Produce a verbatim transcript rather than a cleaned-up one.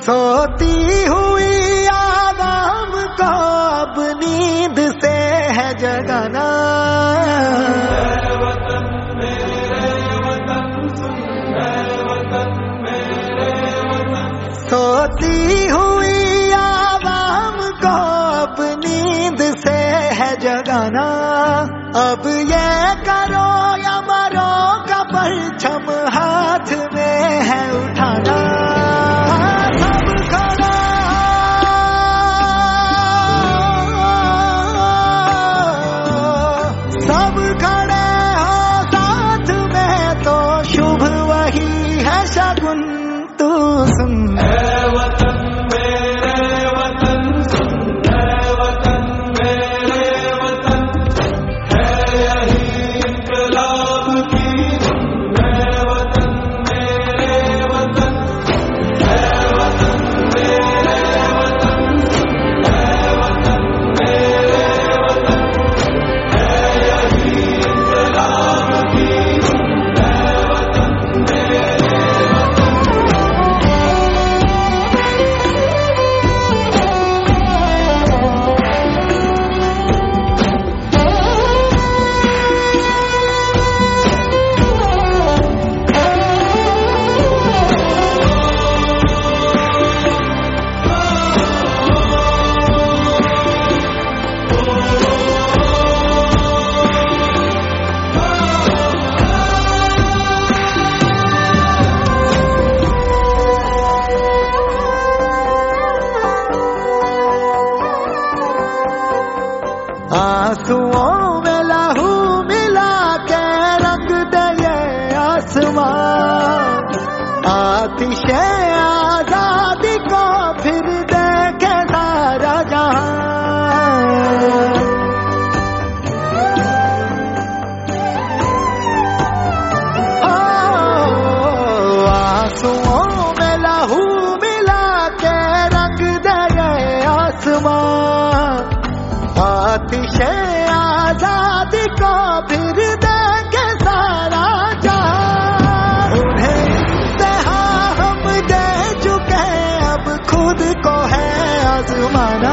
सोती हुई आवाम को अब नींद से है जगाना। सोती हुई आवाम को अब नींद से है जगाना। अब ये करो या मरो का परचम हाथ में है उठाना। सब खड़ा सब खड़े हो साथ में तो शुभ वही है शगुन। तू सुन आंसुओं में लहू मिला के रंग दे ये आसमान। आतिशे आजादी को फिर देखे सारा जहां। आंसुओं में लहू मिला के रंग दे ये आसमान। आतिशे आजादी को फिर देंगे सारा जहां। उन्हें इंतहा हम दे चुके अब खुद को है आजमाना।